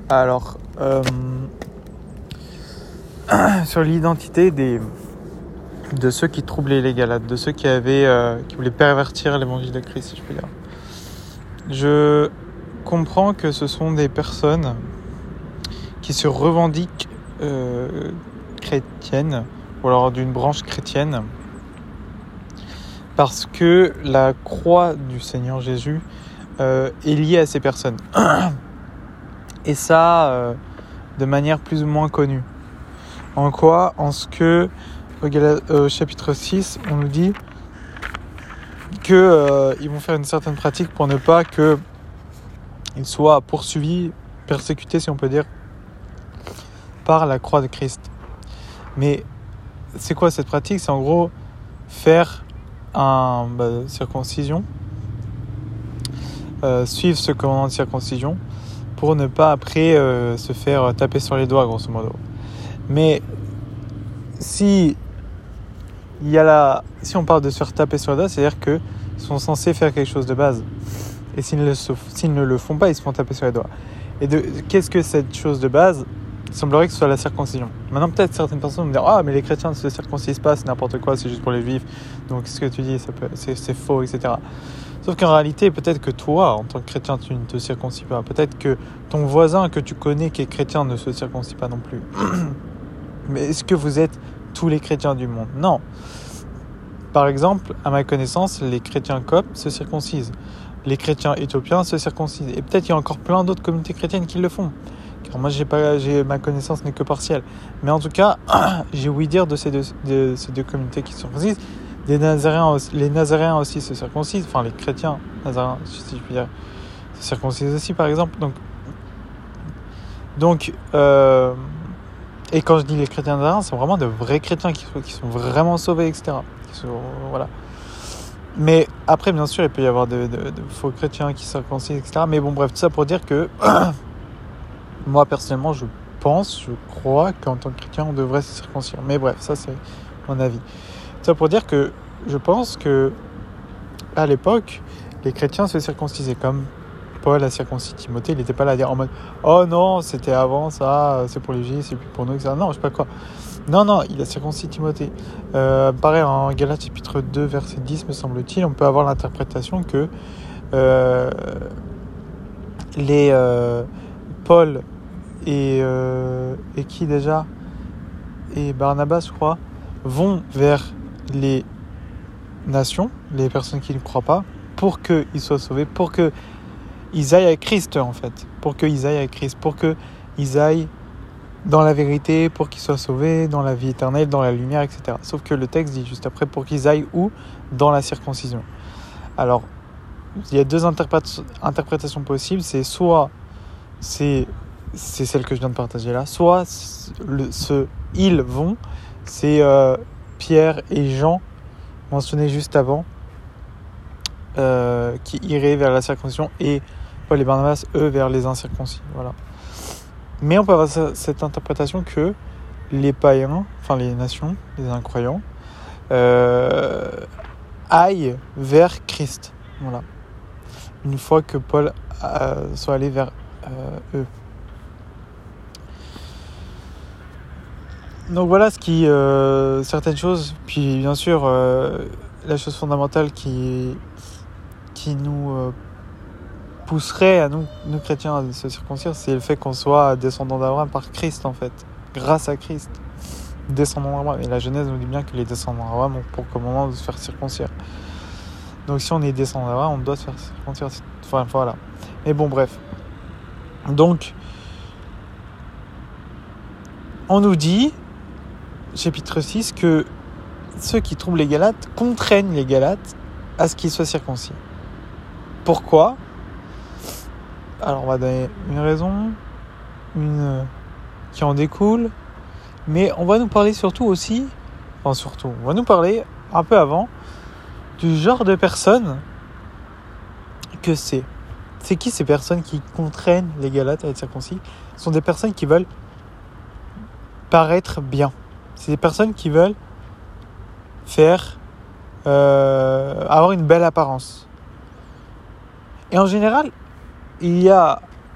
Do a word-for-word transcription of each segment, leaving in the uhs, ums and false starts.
Alors, euh, sur l'identité des, de ceux qui troublaient les Galates, de ceux qui avaient, euh, qui voulaient pervertir l'évangile de Christ, si je peux dire. Je comprends que ce sont des personnes qui se revendiquent euh, chrétiennes, ou alors d'une branche chrétienne, parce que la croix du Seigneur Jésus euh, est liée à ces personnes. Et ça, euh, de manière plus ou moins connue. En quoi ? En ce que, au, Gal- au chapitre six, on nous dit qu'ils euh, vont faire une certaine pratique pour ne pas qu'ils soient poursuivis, persécutés, si on peut dire, par la croix de Christ. Mais c'est quoi cette pratique ? C'est en gros faire un bah, circoncision, euh, suivre ce commandement de circoncision, pour ne pas après euh, se faire taper sur les doigts, grosso modo. Mais si, il y a la, si on parle de se faire taper sur les doigts, c'est-à-dire qu'ils sont censés faire quelque chose de base. Et s'ils ne, le, s'ils ne le font pas, ils se font taper sur les doigts. Et de, qu'est-ce que cette chose de base ? Il semblerait que ce soit la circoncision. Maintenant, peut-être certaines personnes vont me dire « Ah, mais les chrétiens ne se circoncisent pas, c'est n'importe quoi, c'est juste pour les juifs. Donc, ce que tu dis, ça peut, c'est, c'est faux, et cetera » Sauf qu'en réalité, peut-être que toi, en tant que chrétien, tu ne te circoncis pas. Peut-être que ton voisin que tu connais qui est chrétien ne se circoncis pas non plus. Mais est-ce que vous êtes tous les chrétiens du monde ? Non. Par exemple, à ma connaissance, les chrétiens coptes se circoncisent. Les chrétiens éthiopiens se circoncisent. Et peut-être qu'il y a encore plein d'autres communautés chrétiennes qui le font. Car moi, j'ai pas, j'ai, ma connaissance n'est que partielle. Mais en tout cas, j'ai ouï dire de ces deux, de ces deux communautés qui se circoncisent. Les Nazaréens, les Nazaréens aussi se circoncisent. Enfin, les chrétiens Nazaréens, si je puis dire, se circoncisent aussi, par exemple. Donc, donc euh, et quand je dis les chrétiens Nazaréens, c'est vraiment de vrais chrétiens qui, qui sont vraiment sauvés, et cetera. Qui sont, voilà. Mais après, bien sûr, il peut y avoir de, de, de faux chrétiens qui se circoncisent, et cetera. Mais bon, bref, tout ça pour dire que moi, personnellement, je pense, je crois qu'en tant que chrétien, on devrait se circoncire. Mais bref, ça, c'est mon avis. Tout ça pour dire que je pense que à l'époque, les chrétiens se circoncisaient comme Paul a circoncis Timothée. Il n'était pas là à dire en mode « Oh non, c'était avant ça, c'est pour les juifs, c'est plus pour nous, et cetera » Non, je sais pas quoi. Non, non, il a circoncis Timothée. Euh, pareil, en Galates chapitre deux, verset dix, me semble-t-il, on peut avoir l'interprétation que euh, les euh, Paul et, euh, et qui déjà et Barnabas, je crois, vont vers les nations, les personnes qui ne croient pas, pour qu'ils soient sauvés, pour qu'ils aillent à Christ, en fait. Pour qu'ils aillent à Christ, pour qu'ils aillent dans la vérité, pour qu'ils soient sauvés, dans la vie éternelle, dans la lumière, et cetera. Sauf que le texte dit juste après, pour qu'ils aillent où ? Dans la circoncision. Alors, il y a deux interprét- interprétations possibles. C'est soit, c'est, c'est celle que je viens de partager là, soit le, ce « ils vont », c'est euh, Pierre et Jean, mentionnés juste avant, euh, qui iraient vers la circoncision, et Paul et Barnabas, eux, vers les incirconcis. Voilà. Mais on peut avoir cette interprétation que les païens, enfin les nations, les incroyants, euh, aillent vers Christ. Voilà. Une fois que Paul euh, soit allé vers euh, eux. Donc voilà ce qui, euh, certaines choses, puis bien sûr euh, la chose fondamentale qui, qui nous euh, pousserait à nous, nous chrétiens à se circoncire, c'est le fait qu'on soit descendants d'Abraham par Christ en fait, grâce à Christ, descendants d'Abraham. Et la Genèse nous dit bien que les descendants d'Abraham ont pour commandement de se faire circoncire. Donc si on est descendant d'Abraham, on doit se faire circoncire. Enfin voilà. Mais bon bref. Donc on nous dit, chapitre six, que ceux qui troublent les Galates contraignent les Galates à ce qu'ils soient circoncis. Pourquoi ? Alors on va donner une raison, une qui en découle, mais on va nous parler surtout aussi, enfin surtout, on va nous parler un peu avant du genre de personnes que c'est. C'est qui ces personnes qui contraignent les Galates à être circoncis ? Ce sont des personnes qui veulent paraître bien. C'est des personnes qui veulent faire euh, avoir une belle apparence. Et en général, il y a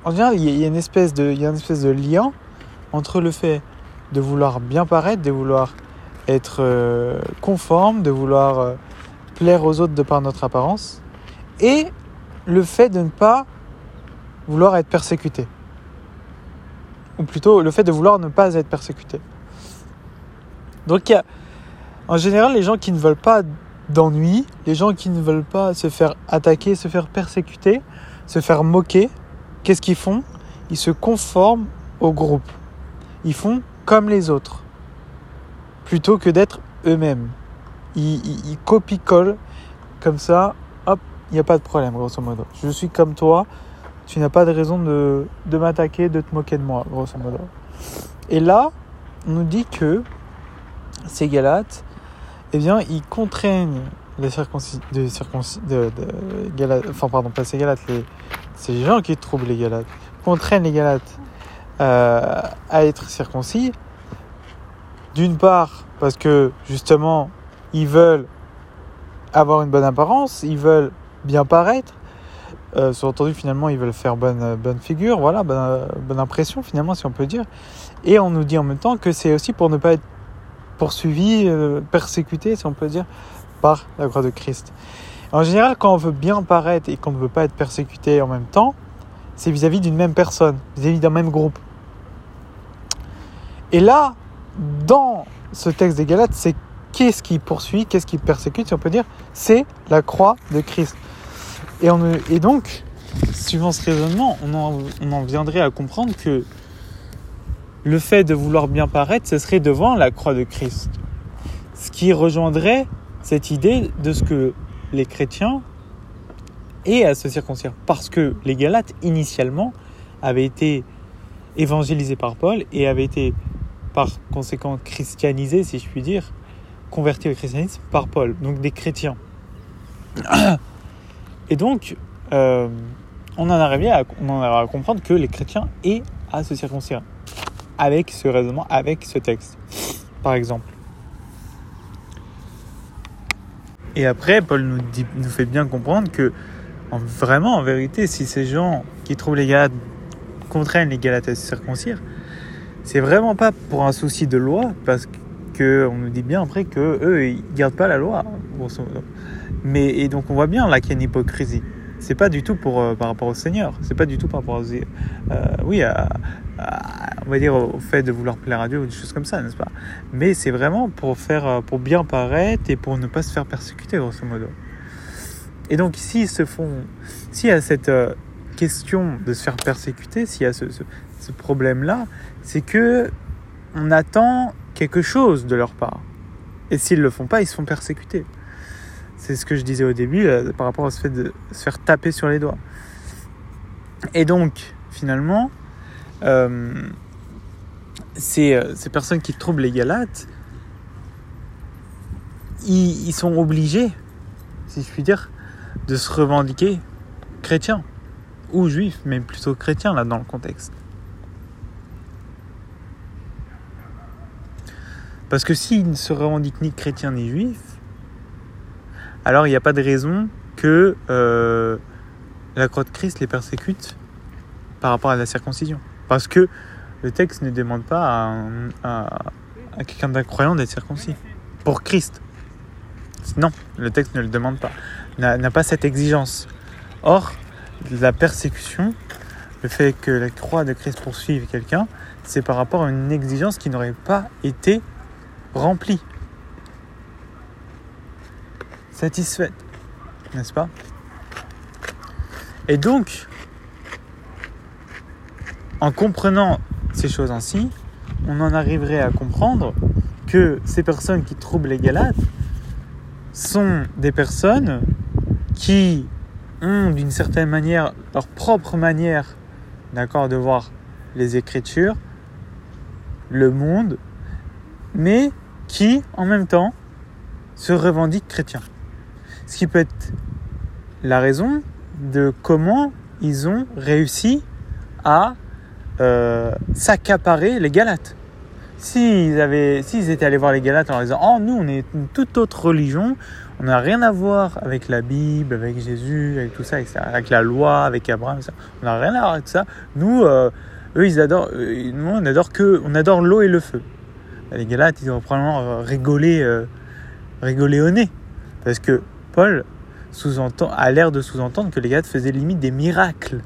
en général, il y a une espèce de, il y a une espèce de lien entre le fait de vouloir bien paraître, de vouloir être euh, conforme, de vouloir euh, plaire aux autres de par notre apparence, et le fait de ne pas vouloir être persécuté. Ou plutôt, le fait de vouloir ne pas être persécuté. Donc, il y a, en général, les gens qui ne veulent pas d'ennui, les gens qui ne veulent pas se faire attaquer, se faire persécuter, se faire moquer, qu'est-ce qu'ils font ? Ils se conforment au groupe. Ils font comme les autres, plutôt que d'être eux-mêmes. Ils, ils, ils copient-collent, comme ça, hop, il n'y a pas de problème, grosso modo. Je suis comme toi, tu n'as pas de raison de, de m'attaquer, de te moquer de moi, grosso modo. Et là, on nous dit que ces Galates, eh bien, ils contraignent les circoncis... de, circoncis... de, de Galates, enfin pardon, pas ces Galates, les... ces gens qui troublent les Galates, contraignent les Galates euh, à être circoncis. D'une part, parce que justement, ils veulent avoir une bonne apparence, ils veulent bien paraître. Euh, sous-entendu, finalement, ils veulent faire bonne, bonne figure, voilà, bonne, bonne impression, finalement, si on peut dire. Et on nous dit en même temps que c'est aussi pour ne pas être poursuivi, euh, persécuté, si on peut dire, par la croix de Christ. En général, quand on veut bien paraître et qu'on ne veut pas être persécuté en même temps, c'est vis-à-vis d'une même personne, vis-à-vis d'un même groupe. Et là, dans ce texte des Galates, c'est qu'est-ce qui poursuit, qu'est-ce qui persécute, si on peut dire, c'est la croix de Christ. Et, on, et donc, suivant ce raisonnement, on en, on en viendrait à comprendre que le fait de vouloir bien paraître, ce serait devant la croix de Christ. Ce qui rejoindrait cette idée de ce que les chrétiens aient à se circoncire. Parce que les Galates, initialement, avaient été évangélisés par Paul et avaient été, par conséquent, christianisés, si je puis dire, convertis au christianisme par Paul. Donc des chrétiens. Et donc, euh, on en arrive à, on en arrive à comprendre que les chrétiens aient à se circoncire. Avec ce raisonnement, avec ce texte, par exemple. Et après, Paul nous, dit, nous fait bien comprendre que, en, vraiment, en vérité, si ces gens qui trouvent les Galates contraignent les Galates à se circoncire, c'est vraiment pas pour un souci de loi, parce qu'on nous dit bien après qu'eux, ils ne gardent pas la loi, grosso modo. Mais, et donc, on voit bien là qu'il y a une hypocrisie. C'est pas du tout pour, euh, par rapport au Seigneur. C'est pas du tout par rapport aux, euh, oui, à, à, on va dire au fait de vouloir plaire à Dieu ou des choses comme ça, n'est-ce pas ? Mais c'est vraiment pour faire, pour bien paraître et pour ne pas se faire persécuter, grosso modo. Et donc, s'ils se font, s'il y a cette euh, question de se faire persécuter, s'il y a ce, ce, ce problème-là, c'est que on attend quelque chose de leur part. Et s'ils le font pas, ils se font persécuter. C'est ce que je disais au début là, par rapport à ce fait de se faire taper sur les doigts. Et donc, finalement, euh, ces, ces personnes qui troublent les Galates, ils, ils sont obligés, si je puis dire, de se revendiquer chrétiens ou juifs, mais plutôt chrétiens là dans le contexte. Parce que s'ils ne se revendiquent ni chrétiens ni juifs, alors il n'y a pas de raison que euh, la croix de Christ les persécute par rapport à la circoncision. Parce que le texte ne demande pas à, un, à, à quelqu'un d'incroyant d'être circoncis. Pour Christ. Non, le texte ne le demande pas. N'a, n'a pas cette exigence. Or, la persécution, le fait que la croix de Christ poursuive quelqu'un, c'est par rapport à une exigence qui n'aurait pas été remplie. Satisfaite, n'est-ce pas ? Et donc, en comprenant ces choses ainsi, on en arriverait à comprendre que ces personnes qui troublent les Galates sont des personnes qui ont d'une certaine manière leur propre manière, d'accord, de voir les Écritures, le monde, mais qui, en même temps, se revendiquent chrétiens. Ce qui peut être la raison de comment ils ont réussi à euh, s'accaparer les Galates. S'ils, avaient, s'ils étaient allés voir les Galates en leur disant « Oh, nous, on est une toute autre religion, On n'a rien à voir avec la Bible, avec Jésus, avec tout ça, et cetera, avec la loi, avec Abraham, et cetera. On n'a rien à voir avec ça. Nous, euh, eux, ils adorent, euh, nous, on adore que, on adore l'eau et le feu. Les Galates, ils ont probablement rigolé, euh, rigolé au nez, parce que Paul sous-entend, a l'air de sous-entendre que les Galates faisaient limite des miracles,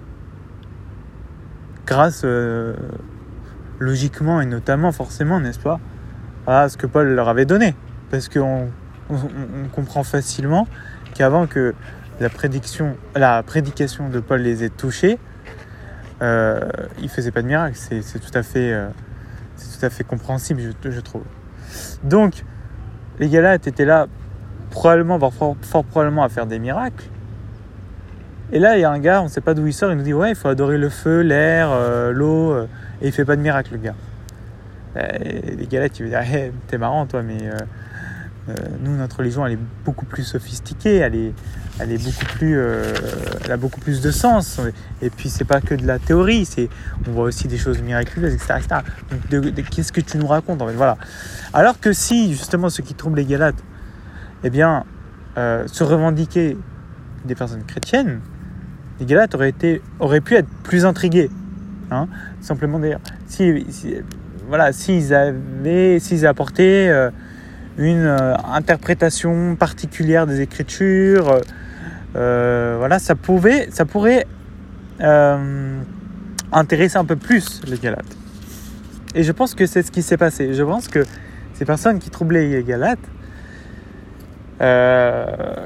grâce, euh, logiquement et notamment, forcément, n'est-ce pas, à ce que Paul leur avait donné, parce qu'on on, on comprend facilement qu'avant que la prédiction, la prédication de Paul les ait touchés, euh, il ne faisait pas de miracles. C'est, c'est tout à fait, euh, c'est tout à fait compréhensible, je, je trouve. Donc, les Galates étaient là, probablement, fort, fort probablement, à faire des miracles. Et là, il y a un gars, on ne sait pas d'où il sort, il nous dit ouais, il faut adorer le feu, l'air, euh, l'eau, euh, et il ne fait pas de miracle, le gars. Et les Galates, ils vont dire hey, t'es marrant, toi, mais euh, euh, nous, notre religion, elle est beaucoup plus sophistiquée, elle est, elle est beaucoup plus, euh, elle a beaucoup plus de sens. Et puis, c'est pas que de la théorie, c'est, on voit aussi des choses miraculeuses, et cetera, et cetera. Donc, de, de, qu'est-ce que tu nous racontes, en fait, voilà. Alors que si, justement, ceux qui troublent les Galates, eh bien, euh, se revendiquaient des personnes chrétiennes, les Galates auraient, été, auraient pu être plus intrigués. Hein, simplement d'ailleurs, si, si, voilà, s'ils avaient, s'ils apportaient euh, une euh, interprétation particulière des Écritures, euh, voilà, ça pouvait, ça pourrait euh, intéresser un peu plus les Galates. Et je pense que c'est ce qui s'est passé. Je pense que ces personnes qui troublaient les Galates euh,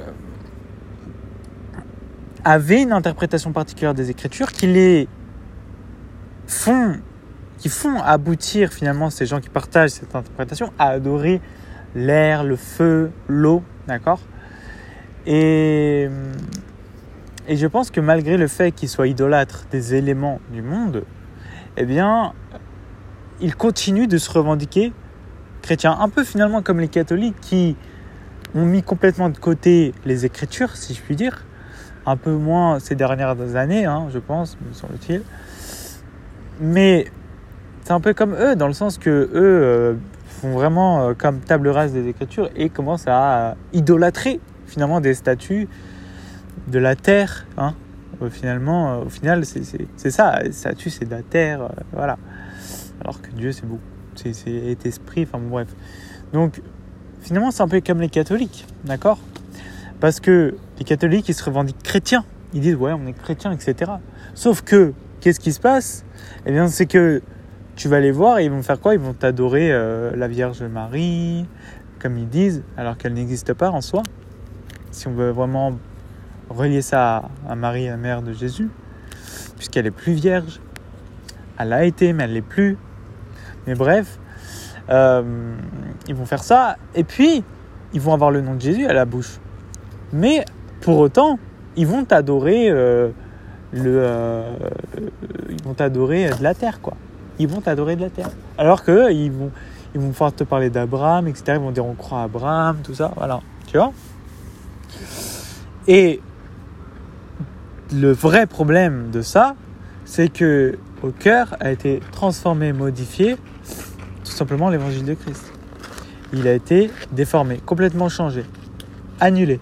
avaient une interprétation particulière des Écritures qui les font, qui font aboutir finalement ces gens qui partagent cette interprétation à adorer l'air, le feu, l'eau, d'accord ? Et, et je pense que malgré le fait qu'ils soient idolâtres des éléments du monde, eh bien, ils continuent de se revendiquer chrétiens. Un peu finalement comme les catholiques qui ont mis complètement de côté les Écritures, si je puis dire. Un peu moins ces dernières années, hein, je pense, me semble-t-il. Mais c'est un peu comme eux, dans le sens que eux euh, font vraiment euh, comme table rase des Écritures et commencent à idolâtrer finalement des statues de la terre. Hein. Euh, finalement, euh, au final, c'est, c'est, c'est ça, les statues, c'est de la terre, euh, voilà. Alors que Dieu, c'est beaucoup, c'est, c'est est esprit, enfin bon, bref. Donc, finalement, c'est un peu comme les catholiques, d'accord ? Parce que les catholiques, ils se revendiquent chrétiens. Ils disent, ouais, on est chrétiens, et cetera. Sauf que, qu'est-ce qui se passe ? Eh bien, c'est que tu vas les voir et ils vont faire quoi ? Ils vont t'adorer euh, la Vierge Marie, comme ils disent, alors qu'elle n'existe pas en soi. Si on veut vraiment relier ça à, à Marie, la mère de Jésus, puisqu'elle est plus vierge. Elle a été, mais elle l'est plus. Mais bref, euh, ils vont faire ça. Et puis, ils vont avoir le nom de Jésus à la bouche. Mais pour autant, ils vont t'adorer, euh, le, euh, ils vont t'adorer de la terre, quoi. Ils vont t'adorer de la terre. Alors qu'eux, ils vont, ils vont pouvoir te parler d'Abraham, et cetera. Ils vont dire on croit à Abraham, tout ça, voilà. Tu vois ? Et le vrai problème de ça, c'est que au cœur a été transformé, modifié, tout simplement l'évangile de Christ. Il a été déformé, complètement changé, annulé.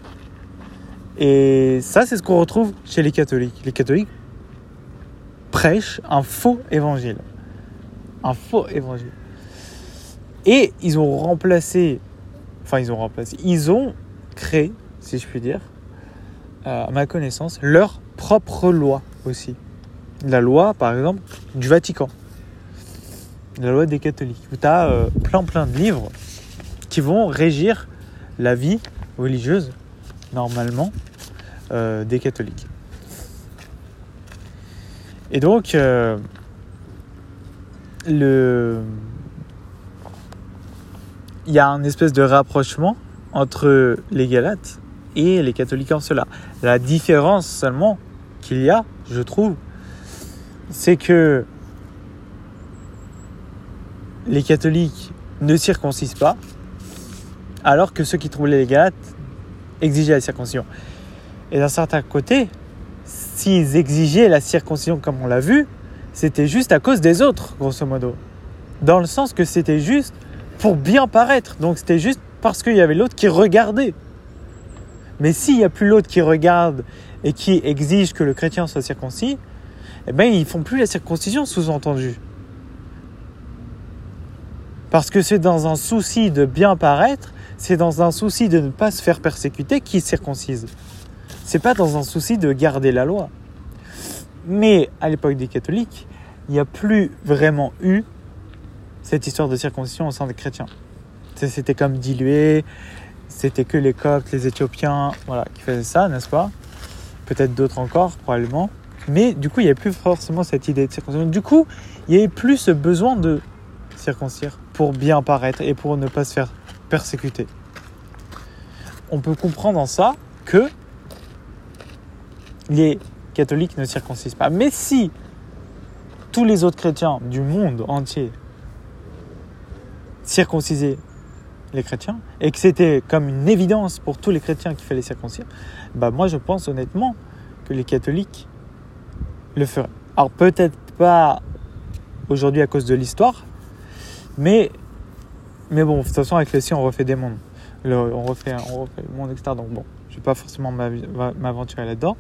Et ça, c'est ce qu'on retrouve chez les catholiques. Les catholiques prêchent un faux évangile. Un faux évangile. Et ils ont remplacé, enfin ils ont remplacé, ils ont créé, si je puis dire, euh, à ma connaissance, leur propre loi aussi. La loi, par exemple, du Vatican. La loi des catholiques. Où tu as euh, plein plein de livres qui vont régir la vie religieuse, normalement, euh, des catholiques. Et donc, euh, le... il y a un espèce de rapprochement entre les Galates et les catholiques en cela. La différence seulement qu'il y a, je trouve, c'est que les catholiques ne circoncisent pas, alors que ceux qui troublaient les Galates exigeaient la circoncision. Et d'un certain côté, s'ils exigeaient la circoncision comme on l'a vu, c'était juste à cause des autres, grosso modo. Dans le sens que c'était juste pour bien paraître. Donc c'était juste parce qu'il y avait l'autre qui regardait. Mais s'il n'y a plus l'autre qui regarde et qui exige que le chrétien soit circoncis, eh ben, ils ne font plus la circoncision, sous-entendu. Parce que c'est dans un souci de bien paraître, c'est dans un souci de ne pas se faire persécuter qu'ils circoncisent. C'est pas dans un souci de garder la loi. Mais à l'époque des catholiques, il n'y a plus vraiment eu cette histoire de circoncision au sein des chrétiens. C'était comme dilué, c'était que les Coptes, les Éthiopiens, voilà, qui faisaient ça, n'est-ce pas ? Peut-être d'autres encore, probablement. Mais du coup, il n'y avait plus forcément cette idée de circoncision. Du coup, il n'y avait plus ce besoin de circoncire pour bien paraître et pour ne pas se faire persécuter. On peut comprendre en ça que les catholiques ne circoncisent pas. Mais si tous les autres chrétiens du monde entier circoncisaient les chrétiens et que c'était comme une évidence pour tous les chrétiens qu'il fallait circoncire, bah moi je pense honnêtement que les catholiques le feraient. Alors peut-être pas aujourd'hui à cause de l'histoire, mais, mais bon, de toute façon avec le si on refait des mondes. Le, on, refait, on refait le monde, et cetera. Donc bon, je ne vais pas forcément m'aventurer là-dedans.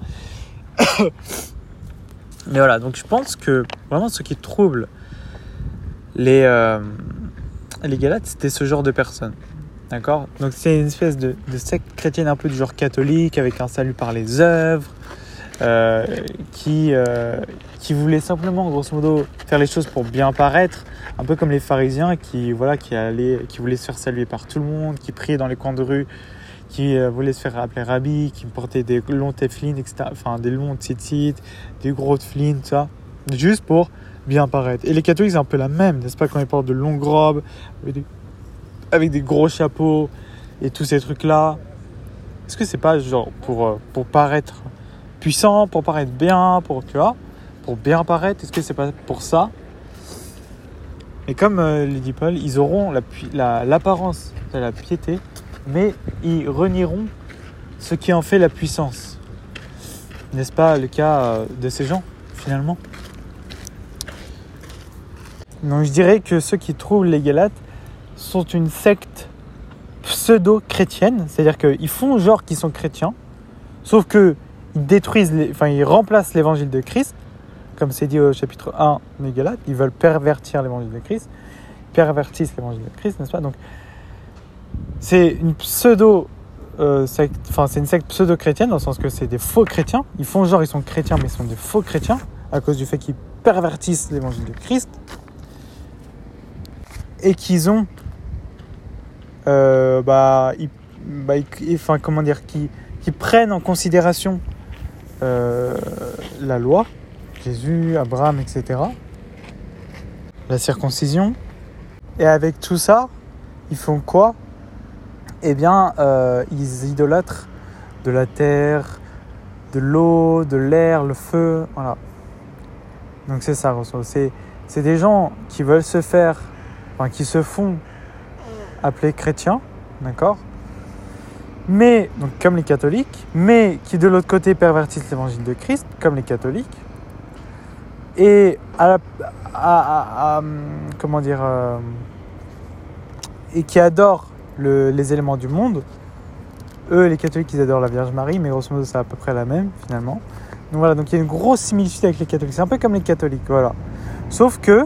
Mais voilà, donc je pense que vraiment ce qui trouble les, euh, les Galates, c'était ce genre de personnes. D'accord ? Donc c'est une espèce de, de secte chrétienne un peu du genre catholique, avec un salut par les œuvres, euh, qui, euh, qui voulait simplement, grosso modo, faire les choses pour bien paraître, un peu comme les pharisiens qui, voilà, qui, allaient, qui voulaient se faire saluer par tout le monde, qui priaient dans les coins de rue, qui euh, voulaient se faire appeler rabbi, qui portaient des longs teflines, et cetera. Enfin, des longs tzitzit, des gros teflines, tout ça, juste pour bien paraître. Et les catholiques, c'est un peu la même, n'est-ce pas, quand ils portent de longues robes, avec des, avec des gros chapeaux et tous ces trucs-là. Est-ce que c'est pas genre pour, euh, pour paraître puissant, pour paraître bien, pour, tu vois, pour bien paraître, est-ce que c'est pas pour ça ? Et comme euh, le dit Paul, ils auront la, la, l'apparence de la piété, mais ils renieront ce qui en fait la puissance. N'est-ce pas le cas euh, de ces gens, finalement ? Donc je dirais que ceux qui trouvent les Galates sont une secte pseudo-chrétienne, c'est-à-dire qu'ils font genre qu'ils sont chrétiens, sauf qu'ils détruisent, les, enfin ils remplacent l'évangile de Christ, comme c'est dit au chapitre un des Galates, ils veulent pervertir l'évangile de Christ, pervertissent l'évangile de Christ, n'est-ce pas ? Donc c'est une pseudo euh, secte, enfin c'est une secte pseudo-chrétienne dans le sens que c'est des faux chrétiens, ils font genre ils sont chrétiens mais ils sont des faux chrétiens à cause du fait qu'ils pervertissent l'évangile de Christ et qu'ils ont euh, bah, ils, bah ils, enfin comment dire qui qui prennent en considération euh, la loi, Jésus, Abraham, et cetera, la circoncision, et avec tout ça, ils font quoi ? Eh bien, euh, ils idolâtrent de la terre, de l'eau, de l'air, le feu, voilà. Donc c'est ça, c'est, c'est des gens qui veulent se faire, enfin qui se font appeler chrétiens, d'accord ? Mais, donc comme les catholiques, mais qui de l'autre côté pervertissent l'évangile de Christ, comme les catholiques, et à, la, à, à, à comment dire, euh, et qui adorent le, les éléments du monde. Eux, les catholiques, ils adorent la Vierge Marie, mais grosso modo, c'est à peu près la même, finalement. Donc voilà, donc il y a une grosse similitude avec les catholiques. C'est un peu comme les catholiques, voilà. Sauf que,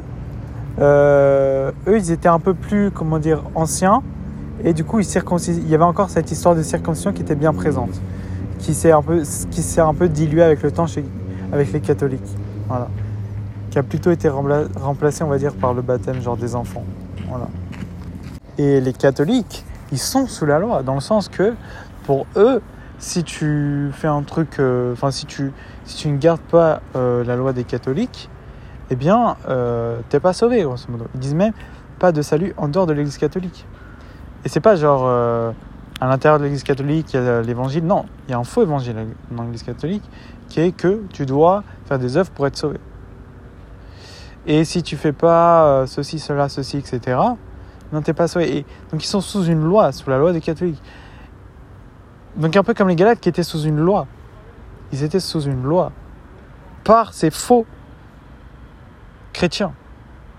euh, eux, ils étaient un peu plus, comment dire, anciens, et du coup, ils circoncis... il y avait encore cette histoire de circoncision qui était bien présente, qui s'est un peu, qui s'est un peu diluée avec le temps chez... avec les catholiques, voilà. Qui a plutôt été rempla... remplacée, on va dire, par le baptême, genre des enfants, voilà. Et les catholiques, ils sont sous la loi, dans le sens que, pour eux, si tu fais un truc, enfin, euh, si, tu, si tu ne gardes pas euh, la loi des catholiques, eh bien, euh, t'es pas sauvé, grosso modo. Ils disent même pas de salut en dehors de l'église catholique. Et c'est pas genre, euh, à l'intérieur de l'église catholique, il y a l'évangile. Non, il y a un faux évangile dans l'église catholique, qui est que tu dois faire des œuvres pour être sauvé. Et si tu fais pas euh, ceci, cela, ceci, et cetera, non, t'es pas sauvé. Et donc ils sont sous une loi, sous la loi des catholiques. Donc un peu comme les Galates qui étaient sous une loi. Ils étaient sous une loi par ces faux chrétiens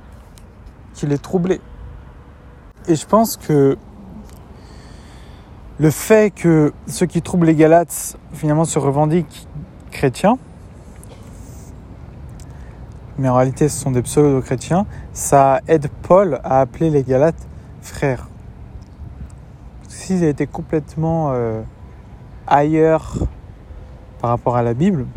qui les troublaient. Et je pense que le fait que ceux qui troublent les Galates finalement se revendiquent chrétiens, mais en réalité ce sont des pseudo-chrétiens, ça aide Paul à appeler les Galates frères. S'ils étaient complètement euh, ailleurs par rapport à la Bible,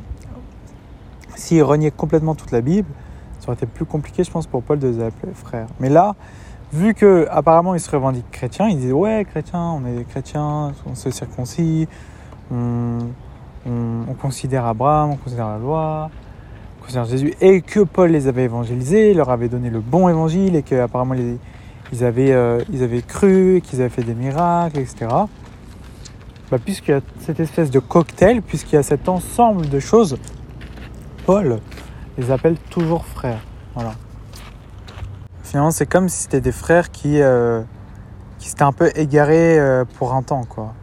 s'ils reniaient complètement toute la Bible, ça aurait été plus compliqué, je pense, pour Paul de les appeler frères. Mais là, vu que apparemment ils se revendiquent chrétiens, ils disent ouais, chrétiens, on est des chrétiens, on se circoncis, on, on, on considère Abraham, on considère la loi, on considère Jésus, et que Paul les avait évangélisés, leur avait donné le bon évangile, et qu'apparemment les, ils, avaient, euh, ils avaient cru, qu'ils avaient fait des miracles, et cetera. Bah, puisqu'il y a cette espèce de cocktail, puisqu'il y a cet ensemble de choses, Paul les appelle toujours frères. Voilà. Finalement, c'est comme si c'était des frères qui, euh, qui s'étaient un peu égarés euh, pour un temps, quoi.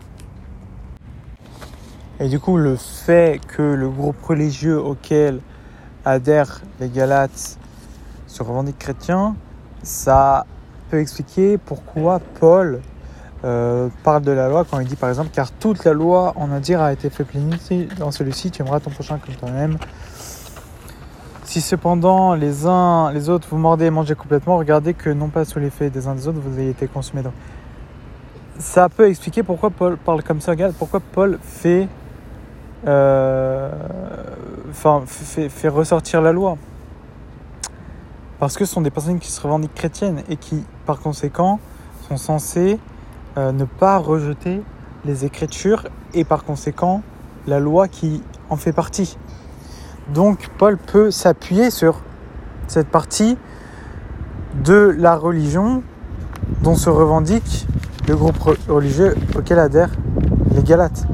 Et du coup, le fait que le groupe religieux auquel adhèrent les Galates se revendique chrétien, ça peut expliquer pourquoi Paul euh, parle de la loi quand il dit par exemple « Car toute la loi en un dire a été fait plénitude dans celui-ci, tu aimeras ton prochain comme toi-même. Si cependant les uns les autres vous mordez et mangez complètement, regardez que non pas sous l'effet des uns des autres vous ayez été consumés. » Donc, ça peut expliquer pourquoi Paul parle comme ça, regarde, pourquoi Paul fait, euh, enfin, fait, fait ressortir la loi. Parce que ce sont des personnes qui se revendiquent chrétiennes et qui, par conséquent, sont censées euh, ne pas rejeter les Écritures et, par conséquent, la loi qui en fait partie. Donc, Paul peut s'appuyer sur cette partie de la religion dont se revendique le groupe religieux auquel adhèrent les Galates.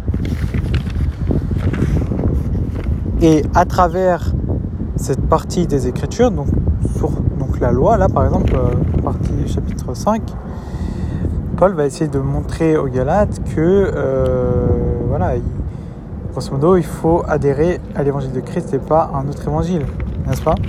Et à travers cette partie des Écritures, donc, sur, donc la loi, là par exemple, euh, partie chapitre cinq, Paul va essayer de montrer aux Galates que, euh, voilà, il, grosso modo, il faut adhérer à l'évangile de Christ et pas à un autre évangile, n'est-ce pas ?